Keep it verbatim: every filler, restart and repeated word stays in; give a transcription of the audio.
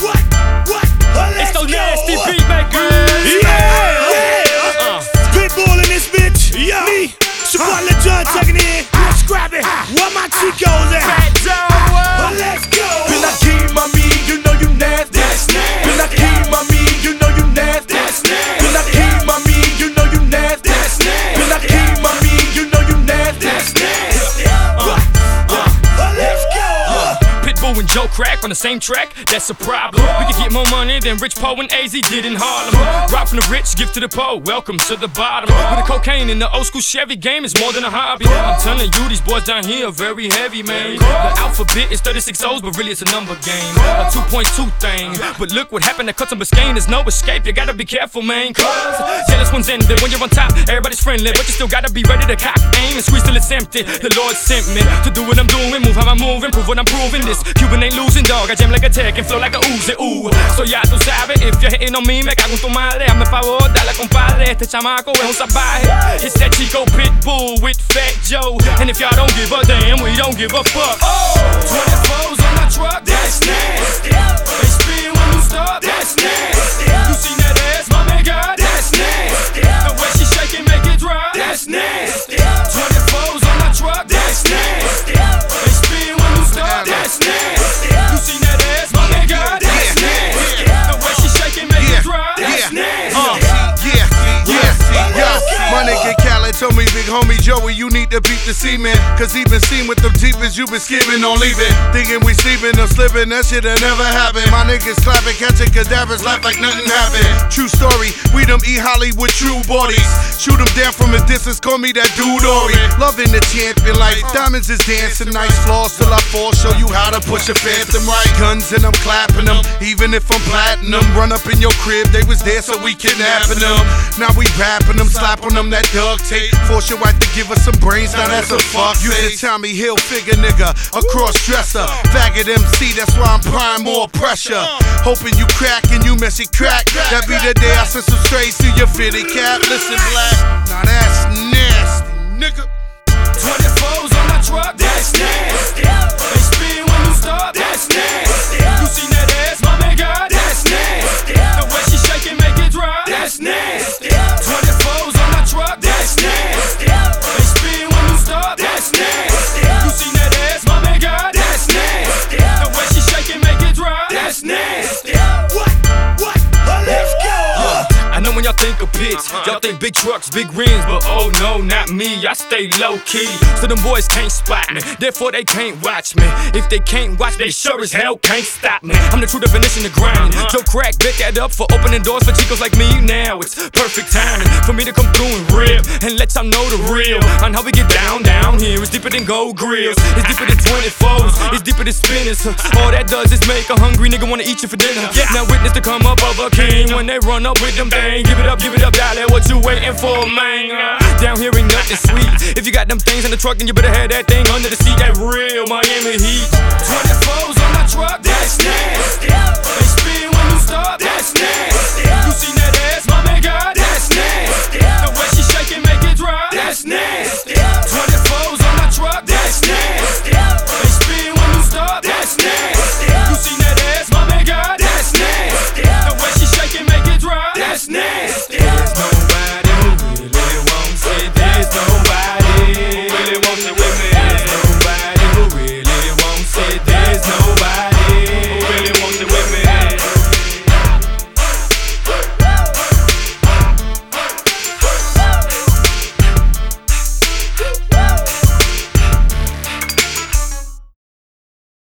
What? What? It's those nasty beat makers. Yeah, yeah. Uh, Pitbull in this bitch. Yeah. Me. Shabbat Le John checking in. Scrap it. Where my Chicos at? Fat Joe. Let's go. Pinaki, mami, you know you nasty. That's nasty. Pinaki, mami, you know you nasty. That's nasty. Pinaki, mami, you know you nasty. That's nasty. Pinaki, mami, you know you nasty. That's nasty. Uh, uh, let's go. Pitbull and Joe Crack on the same track, that's a problem. We can get more money than Rich Poe and A Z did in Harlem. Rob from the rich, give to the poor, welcome to the bottom. With the cocaine in the old school Chevy game is more than a hobby. I'm telling you, these boys down here are very heavy, man. The alphabet is thirty-six O's, but really it's a number game. A two point two thing. But look what happened to Cuts and Biscayne, there's no escape, you gotta be careful, man. Cause, yeah, this one's ended. When you're on top, everybody's friendly, but you still gotta be ready to cock aim and squeeze till it's empty. The Lord sent me to do what I'm doing, move how I'm moving, prove what I'm proving. This Cuban ain't losing, dog. I jam like a tech and flow like a Uzi, ooh. So ya tú sabes, if you're hitting on me, me cago en tu madre. Hazme favor, dale compadre, este chamaco es un salvaje. It's that Chico Pitbull with Fat Joe. And if y'all don't give a damn, we don't give a fuck. Oh, twenty-fours on my truck, that's nasty. They spin when you stop, that's nasty. You seen that ass, my man, God, that's nasty. The way she shake it, make it drop, that's nasty. twenty-fours on my truck, that's nasty. They spin when you stop, that's nasty. You seen that ass, my man, God, that's nasty. The way she shake it, make it drop, that's nasty. Uh, yeah, yeah, yeah. My nigga Khaled told me, big homie Joey, you need to beat the seaman. Cause he been seen with them deepest, you been skimming, don't leave it. Thinking we sleeping or slipping, that shit'll never happen. My niggas clapping, catching cadavers, laugh like nothing happened. True story, we them eat Hollywood true bodies. Shoot them down from a distance, call me that dude Ori. Loving the champion life, diamonds is dancing, nice flaws till I fall. Show you how to push a phantom right. Guns and I'm clapping them, even if I'm platinum. Run up in your crib, they was there so we kidnapping them. Now we rapping them, slapping them that duct tape. Force your wife to give us some brains, now that's a fuck. You the Tommy Hilfiger nigga, a cross dresser, faggot M C, that's why I'm prime more pressure. Hoping you crack and you messy crack. That be the day I send some strays to your fitted cap. Listen, black, now that's nasty, nigga. twenty-fours on my truck, that's nasty. They spin when you stop, that's nasty. You seen that ass, my man, God, that's nasty. The way she shake it, make it drop, that's nasty. twenty-fours on my truck, that's nasty. They spin when you stop, that's nasty. You seen that ass, my man, God, that's nasty. The way she shake it, make it drop, that's nasty. What? What? Let's go. I know when y'all think of pits, y'all think big trucks, big rims, but oh no, not me, I stay low key. So them boys can't spot me, therefore they can't watch me. If they can't watch me, they sure as hell can't stop me. I'm the true definition of grinding. Joe Crack, bet that up for opening doors for chicos like me. Now it's perfect timing for me to come through and rip and let y'all know the real on how we get down, down here. It's deeper than gold grills, it's deeper than twenty-fours, it's deeper than spinners. All that does is make a hungry nigga wanna eat you for dinner. Now witness the come up of a king when they run up with them things. Give it up, give it up, dollar, what you waiting for, man? Down here ain't nothing sweet. If you got them things in the truck, then you better have that thing under the seat. That real Miami Heat. twenty-fours on my truck, that's nasty.